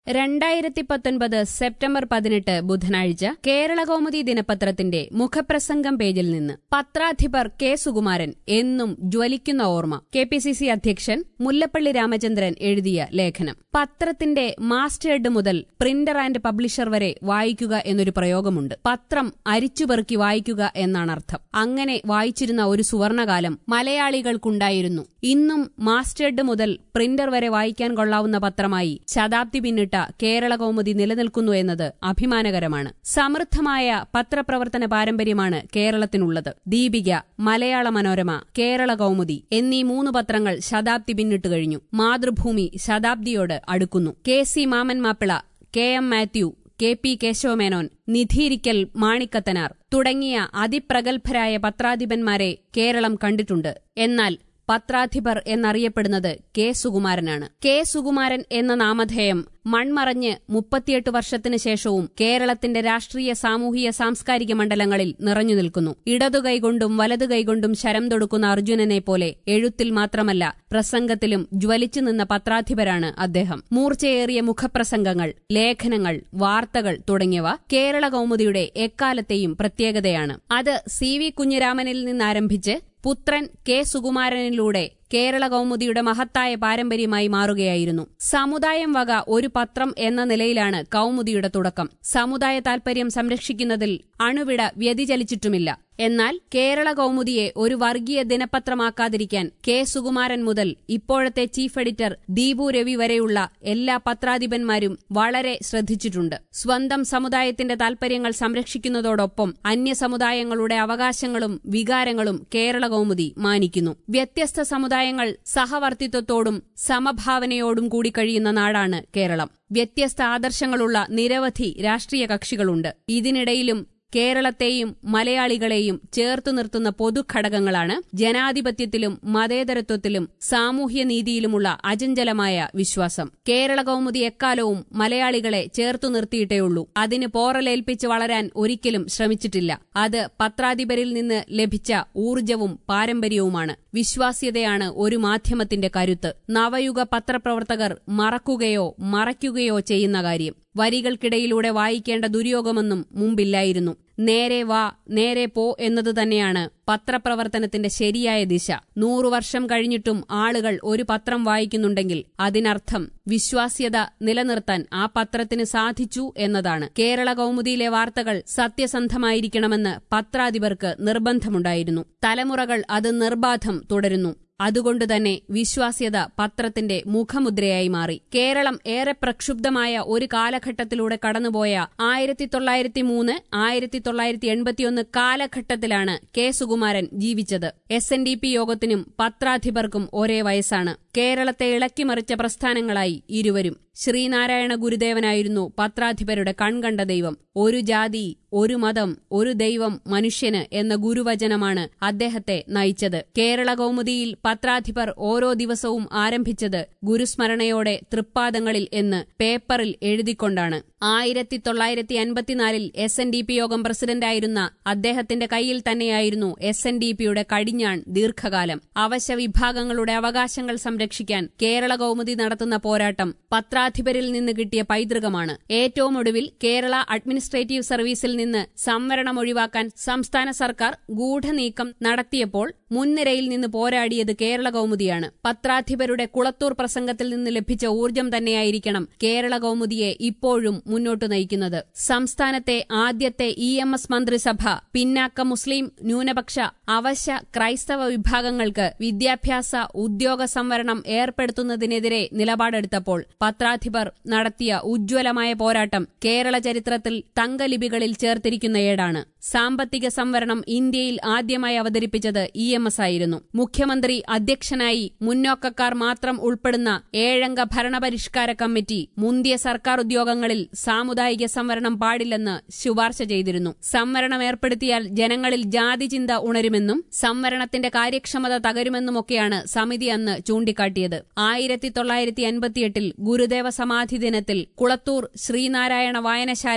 2019 September 18 ബുധനാഴ്ച കേരളകൗമുദി ദിനപത്രത്തിന്റെ മുഖപ്രസംഗം പേജിൽ നിന്ന് പത്രാധിപർ കെ സുകുമാരൻ എന്നും ജ്വലിക്കുന്ന ഓർമ്മ. കെപിസിസി അധ്യക്ഷൻ മുല്ലപ്പള്ളി രാമചന്ദ്രൻ എഴുതിയ ലേഖനം. പത്രത്തിന്റെ മാസ്റ്റേർഡ് മുതൽ പ്രിന്റർ ആൻഡ് പബ്ലിഷർ വരെ വായിക്കുക എന്നൊരു പ്രയോഗമുണ്ട്. പത്രം അരിച്ചുപെറുക്കി വായിക്കുക എന്നാണർത്ഥം. അങ്ങനെ വായിച്ചിരുന്ന ഒരു സുവർണകാലം മലയാളികൾക്കുണ്ടായിരുന്നു. ഇന്നും മാസ്റ്റേർഡ് മുതൽ പ്രിന്റർ വരെ വായിക്കാൻ കൊള്ളാവുന്ന പത്രമായി ശതാബ്ദി പിന്നിട്ട കേരളകൗമുദി നിലനിൽക്കുന്നു എന്നത് അഭിമാനകരമാണ്. സമൃദ്ധമായ പത്രപ്രവർത്തന പാരമ്പര്യമാണ് കേരളത്തിനുള്ളത്. ദീപിക, മലയാള മനോരമ, കേരളകൗമുദി എന്നീ 3 പത്രങ്ങൾ ശതാബ്ദി പിന്നിട്ട് കഴിഞ്ഞു. മാതൃഭൂമി ശതാബ്ദിയോട് അടുക്കുന്നു. K C. Mammen Mappillai, K M. Mathew, K P. Kesava Menon, Nidhiyirikkal Manikkathanar തുടങ്ങിയ അതിപ്രഗത്ഭരായ പത്രാധിപന്മാരെ കേരളം കണ്ടിട്ടുണ്ട്. എന്നാൽ പത്രാധിപർ എന്നറിയപ്പെടുന്നത് കെ സുകുമാരനാണ്. കെ സുകുമാരൻ എന്ന നാമധേയം മൺമറഞ്ഞ് 38 വർഷത്തിനു ശേഷവും കേരളത്തിന്റെ രാഷ്ട്രീയ, സാമൂഹിക, സാംസ്കാരിക മണ്ഡലങ്ങളിൽ നിറഞ്ഞു നിൽക്കുന്നു. ഇടതുകൈകൊണ്ടും വലതുകൈകൊണ്ടും ശരം തൊടുക്കുന്ന അർജുനനെ പോലെ എഴുത്തിൽ മാത്രമല്ല പ്രസംഗത്തിലും ജ്വലിച്ചു നിന്ന പത്രാധിപരാണ് അദ്ദേഹം. മൂർച്ചയേറിയ മുഖപ്രസംഗങ്ങൾ, ലേഖനങ്ങൾ, വാർത്തകൾ തുടങ്ങിയവ കേരളകൗമുദിയുടെ എക്കാലത്തെയും പ്രത്യേകതയാണ്. അത് സി.വി. കുഞ്ഞിരാമനിൽ നിന്നാരംഭിച്ച് പുത്രൻ കെ സുകുമാരനിലൂടെ കേരളകൗമുദിയുടെ മഹത്തായ പാരമ്പര്യമായി മാറുകയായിരുന്നു. സമുദായം വക ഒരു പത്രം എന്ന നിലയിലാണ് കൗമുദിയുടെ തുടക്കം. സമുദായ താൽപര്യം സംരക്ഷിക്കുന്നതിൽ അണുവിട വ്യതിചലിച്ചിട്ടുമില്ല. എന്നാൽ കേരളകൗമുദിയെ ഒരു വർഗീയ ദിനപത്രമാക്കാതിരിക്കാൻ കെ സുകുമാരൻ മുതൽ ഇപ്പോഴത്തെ ചീഫ് എഡിറ്റർ ദീപു രവി വരെയുള്ള എല്ലാ പത്രാധിപന്മാരും വളരെ ശ്രദ്ധിച്ചിട്ടുണ്ട്. സ്വന്തം സമുദായത്തിന്റെ താൽപര്യങ്ങൾ സംരക്ഷിക്കുന്നതോടൊപ്പം അന്യസമുദായങ്ങളുടെ അവകാശങ്ങളും വികാരങ്ങളും കേരളകൗമുദി മാനിക്കുന്നു. വ്യത്യസ്ത സമുദായങ്ങൾ സഹവർത്തിത്വത്തോടും സമഭാവനയോടും കൂടി കഴിയുന്ന നാടാണ് കേരളം. വ്യത്യസ്ത ആദർശങ്ങളുള്ള നിരവധി രാഷ്ട്രീയ കക്ഷികളുണ്ട്. ഇതിനിടയിലും കേരളത്തെയും മലയാളികളെയും ചേർത്തു നിർത്തുന്ന പൊതുഘടകങ്ങളാണ് ജനാധിപത്യത്തിലും മതേതരത്വത്തിലും സാമൂഹ്യനീതിയിലുമുള്ള അചഞ്ചലമായ വിശ്വാസം. കേരളകൗമുദി എക്കാലവും മലയാളികളെ ചേർത്തു നിർത്തിയിട്ടേയുള്ളൂ. അതിന് പോറലേൽപ്പിച്ച് വളരാൻ ഒരിക്കലും ശ്രമിച്ചിട്ടില്ല. അത് പത്രാധിപരിൽ നിന്ന് ലഭിച്ച ഊർജവും പാരമ്പര്യവുമാണ്. വിശ്വാസ്യതയാണ് ഒരു മാധ്യമത്തിന്റെ കരുത്ത്. നവയുഗ പത്രപ്രവർത്തകർ മറക്കുകയോ മറയ്ക്കുകയോ ചെയ്യുന്ന കാര്യം. വരികൾക്കിടയിലൂടെ വായിക്കേണ്ട ദുര്യോഗമൊന്നും മുമ്പില്ലായിരുന്നു. നേരെ വാ, നേരെ പോ എന്നത് തന്നെയാണ് പത്രപ്രവർത്തനത്തിന്റെ ശരിയായ ദിശ. 100 വർഷം കഴിഞ്ഞിട്ടും ആളുകൾ ഒരു പത്രം വായിക്കുന്നുണ്ടെങ്കിൽ അതിനർത്ഥം വിശ്വാസ്യത നിലനിർത്താൻ ആ പത്രത്തിന് സാധിച്ചു എന്നതാണ്. കേരളകൗമുദിയിലെ വാർത്തകൾ സത്യസന്ധമായിരിക്കണമെന്ന് പത്രാധിപർക്ക് നിർബന്ധമുണ്ടായിരുന്നു. തലമുറകൾ അത് നിർബാധം തുടരുന്നു. അതുകൊണ്ടുതന്നെ വിശ്വാസ്യത പത്രത്തിന്റെ മുഖമുദ്രയായി മാറി. കേരളം ഏറെ പ്രക്ഷുബ്ധമായ ഒരു കാലഘട്ടത്തിലൂടെ കടന്നുപോയ 1903, 1981 കാലഘട്ടത്തിലാണ് കെ സുകുമാരൻ ജീവിച്ചത്. SNDP യോഗത്തിനും പത്രാധിപർക്കും ഒരേ വയസ്സാണ്. കേരളത്തെ ഇളക്കിമറിച്ച പ്രസ്ഥാനങ്ങളായി ഇരുവരും. ശ്രീനാരായണ ഗുരുദേവനായിരുന്നു പത്രാധിപരുടെ കൺകണ്ട ദൈവം. ഒരു ജാതി, ഒരു മതം, ഒരു ദൈവം മനുഷ്യന് എന്ന ഗുരുവചനമാണ് അദ്ദേഹത്തെ നയിച്ചത്. കേരളകൗമുദിയിൽ പത്രാധിപർ ഓരോ ദിവസവും ആരംഭിച്ചത് ഗുരുസ്മരണയോടെ തൃപ്പാദങ്ങളിൽ എന്ന് പേപ്പറിൽ എഴുതിക്കൊണ്ടാണ്. 1954 SNDP യോഗം പ്രസിഡന്റായിരുന്ന അദ്ദേഹത്തിന്റെ കയ്യിൽ തന്നെയായിരുന്നു SNDPയുടെ കടിഞ്ഞാൺ ദീർഘകാലം. അവശ്യ വിഭാഗങ്ങളുടെ അവകാശങ്ങൾ സംരക്ഷിക്കാൻ കേരളകൗമുദി നടത്തുന്ന പോരാട്ടം പത്രാധിപരിൽ നിന്ന് കിട്ടിയ പൈതൃകമാണ്. ഏറ്റവും ഒടുവിൽ കേരള അഡ്മിനിസ്ട്രേറ്റീവ് സർവീസിൽ നിന്ന് സംവരണം ഒഴിവാക്കാൻ സംസ്ഥാന സർക്കാർ ഗൂഢനീക്കം നടത്തിയപ്പോൾ മുൻനിരയിൽ നിന്ന് പോരാടിയത് കേരളകൗമുദിയാണ്. പത്രാധിപരുടെ കുളത്തൂർ പ്രസംഗത്തിൽ നിന്ന് ലഭിച്ച ഊർജം തന്നെയായിരിക്കണം കേരളകൗമുദിയെ ഇപ്പോഴും മുന്നോട്ടു നയിക്കുന്നത്. സംസ്ഥാനത്തെ ആദ്യത്തെ EMS മന്ത്രിസഭ പിന്നാക്ക മുസ്ലിം, ന്യൂനപക്ഷ, അവശ്യ ക്രൈസ്തവ വിഭാഗങ്ങൾക്ക് വിദ്യാഭ്യാസ, ഉദ്യോഗ സംവരണം ഏർപ്പെടുത്തുന്നതിനെതിരെ നിലപാടെടുത്തപ്പോൾ പത്രാധിപർ നടത്തിയ ഉജ്ജ്വലമായ പോരാട്ടം കേരള ചരിത്രത്തിൽ തങ്കലിപികളിൽ ചേർത്തിരിക്കുന്ന ഏടാണ്. സാമ്പത്തിക സംവരണം ഇന്ത്യയിൽ ആദ്യമായി അവതരിപ്പിച്ചത് EMS ആയിരുന്നു. മുഖ്യമന്ത്രി അധ്യക്ഷനായി മുന്നോക്കക്കാർ മാത്രം ഉൾപ്പെടുന്ന 7-അംഗ ഭരണപരിഷ്കാര കമ്മിറ്റി മുന്തിയ സർക്കാർ ഉദ്യോഗങ്ങളിൽ സാമുദായിക സംവരണം പാടില്ലെന്ന് ശുപാർശ ചെയ്തിരുന്നു. സംവരണം ഏർപ്പെടുത്തിയാൽ ജനങ്ങളിൽ ജാതിചിന്ത ഉണരുമെന്നും സംവരണത്തിന്റെ കാര്യക്ഷമത തകരുമെന്നുമൊക്കെയാണ് സമിതി അന്ന് ചൂണ്ടിക്കാട്ടിയത്. 1958 ഗുരുദേവ സമാധി ദിനത്തിൽ കുളത്തൂർ ശ്രീനാരായണ വായനശാലയിൽ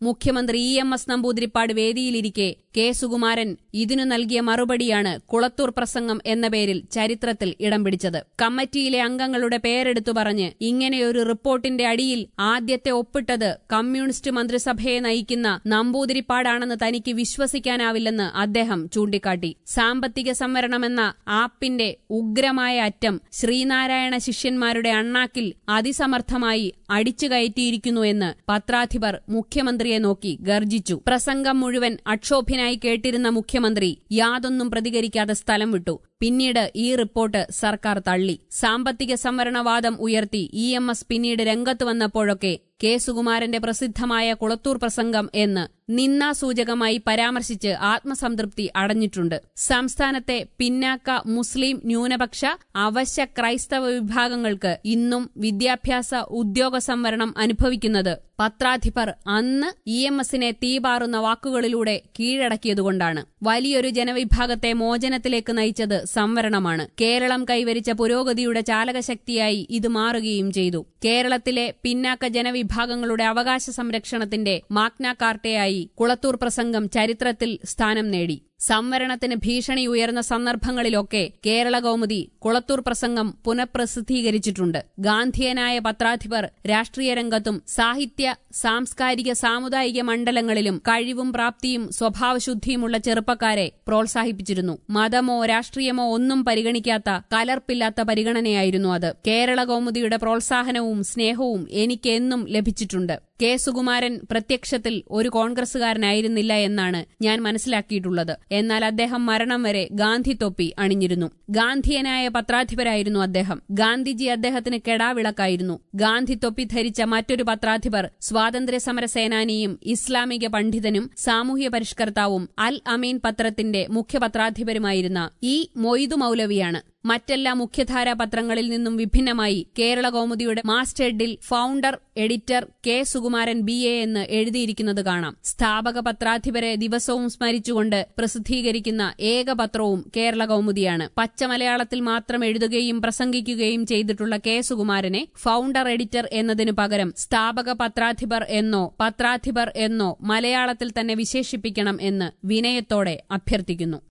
മുഖ്യമന്ത്രി EMS നമ്പൂതിരിപ്പാട് വേദിയിലിരിക്കെ കെ സുകുമാരൻ ഇതിനു നൽകിയ മറുപടിയാണ് കുളത്തൂർ പ്രസംഗം എന്ന പേരിൽ ചരിത്രത്തിൽ ഇടം പിടിച്ചത്. കമ്മിറ്റിയിലെ അംഗങ്ങളുടെ പേരെടുത്തു പറഞ്ഞ് ഇങ്ങനെയൊരു റിപ്പോർട്ടിന്റെ അടിയിൽ ആദ്യത്തെ ഒപ്പിട്ടത് കമ്മ്യൂണിസ്റ്റ് മന്ത്രിസഭയെ നയിക്കുന്ന നമ്പൂതിരിപ്പാടാണെന്ന് തനിക്ക് വിശ്വസിക്കാനാവില്ലെന്ന് അദ്ദേഹം ചൂണ്ടിക്കാട്ടി. സാമ്പത്തിക സംവരണമെന്ന ആപ്പിന്റെ ഉഗ്രമായ അറ്റം ശ്രീനാരായണ ശിഷ്യന്മാരുടെ അണ്ണാക്കിൽ അതിസമർത്ഥമായി അടിച്ചുകയറ്റിയിരിക്കുന്നു എന്ന് പത്രാധിപർ മുഖ്യമന്ത്രിയെ നോക്കി ഗർജിച്ചു. പ്രസംഗം മുഴുവൻ അക്ഷോഭ്യനായി കേട്ടിരുന്ന മുഖ്യമന്ത്രി യാതൊന്നും പ്രതികരിക്കാതെ സ്ഥലം വിട്ടു. പിന്നീട് ഈ റിപ്പോർട്ട് സർക്കാർ തള്ളി. സാമ്പത്തിക സംവരണവാദം ഉയർത്തി EMS പിന്നീട് രംഗത്ത് വന്നപ്പോഴൊക്കെ കെ സുകുമാരന്റെ പ്രസിദ്ധമായ കുളത്തൂർ പ്രസംഗം എന്ന് നിന്ദാസൂചകമായി പരാമർശിച്ച് ആത്മസംതൃപ്തി അടഞ്ഞിട്ടുണ്ട്. സംസ്ഥാനത്തെ പിന്നാക്ക മുസ്ലിം ന്യൂനപക്ഷ അവശ്യ ക്രൈസ്തവ വിഭാഗങ്ങൾക്ക് ഇന്നും വിദ്യാഭ്യാസ ഉദ്യോഗ സംവരണം അനുഭവിക്കുന്നത് പത്രാധിപർ അന്ന് EMSനെ തീപാറുന്ന വാക്കുകളിലൂടെ കീഴടക്കിയതുകൊണ്ടാണ്. വലിയൊരു ജനവിഭാഗത്തെ മോചനത്തിലേക്ക് നയിച്ചത് സംവരണമാണ്. കേരളം കൈവരിച്ച പുരോഗതിയുടെ ചാലകശക്തിയായി ഇത് മാറുകയും ചെയ്തു. കേരളത്തിലെ പിന്നാക്ക ജനവിഭാഗങ്ങളുടെ അവകാശ സംരക്ഷണത്തിന്റെ മാഗ്ന കാർട്ടയായി കുളത്തൂർ പ്രസംഗം ചരിത്രത്തിൽ സ്ഥാനം നേടി. സംവരണത്തിന് ഭീഷണി ഉയർന്ന സന്ദർഭങ്ങളിലൊക്കെ കേരള കൗമുദി കുളത്തൂർ പ്രസംഗം പുനഃപ്രസിദ്ധീകരിച്ചിട്ടുണ്ട്. ഗാന്ധിയനായ പത്രാധിപർ രാഷ്ട്രീയ രംഗത്തും സാഹിത്യ, സാംസ്കാരിക, സാമുദായിക മണ്ഡലങ്ങളിലും കഴിവും പ്രാപ്തിയും സ്വഭാവശുദ്ധിയുമുള്ള ചെറുപ്പക്കാരെ പ്രോത്സാഹിപ്പിച്ചിരുന്നു. മതമോ രാഷ്ട്രീയമോ ഒന്നും പരിഗണിക്കാത്ത കലർപ്പില്ലാത്ത പരിഗണനയായിരുന്നു അത്. കേരള കൗമുദിയുടെ പ്രോത്സാഹനവും സ്നേഹവും എനിക്കെന്നും ലഭിച്ചിട്ടുണ്ട്. കെ സുകുമാരൻ പ്രത്യക്ഷത്തിൽ ഒരു കോൺഗ്രസുകാരനായിരുന്നില്ല എന്നാണ് ഞാൻ മനസ്സിലാക്കിയിട്ടുള്ളത്. എന്നാൽ അദ്ദേഹം മരണം വരെ ഗാന്ധി തൊപ്പി അണിഞ്ഞിരുന്നു. ഗാന്ധിയനായ പത്രാധിപരായിരുന്നു അദ്ദേഹം. ഗാന്ധിജി അദ്ദേഹത്തിന് കെടാവിളക്കായിരുന്നു. ഗാന്ധി തൊപ്പി ധരിച്ച മറ്റൊരു പത്രാധിപർ സ്വാതന്ത്ര്യ സമര സേനാനിയും ഇസ്ലാമിക പണ്ഡിതനും സാമൂഹ്യ പരിഷ്കർത്താവും അൽ അമീൻ പത്രത്തിന്റെ മുഖ്യപത്രാധിപരുമായിരുന്ന മൊയ്തു മൗലവിയാണ്. മറ്റെല്ലാ മുഖ്യധാരാ പത്രങ്ങളിൽ നിന്നും വിഭിന്നമായി കേരള കൗമുദിയുടെ മാസ്റ്റേഡിൽ founder editor K Sukumaran BA എന്ന് എഴുതിയിരിക്കുന്നത് കാണാം. സ്ഥാപക പത്രാധിപരെ ദിവസവും സ്മരിച്ചുകൊണ്ട് പ്രസിദ്ധീകരിക്കുന്ന ഏക പത്രവും കേരള കൗമുദിയാണ്. പച്ച മലയാളത്തിൽ മാത്രം എഴുതുകയും പ്രസംഗിക്കുകയും ചെയ്തിട്ടുള്ള കെ സുകുമാരനെ ഫൗണ്ടർ എഡിറ്റർ എന്നതിനു പകരം സ്ഥാപക പത്രാധിപർ എന്നോ പത്രാധിപർ എന്നോ മലയാളത്തിൽ തന്നെ വിശേഷിപ്പിക്കണം എന്ന് വിനയത്തോടെ അഭ്യർത്ഥിക്കുന്നു.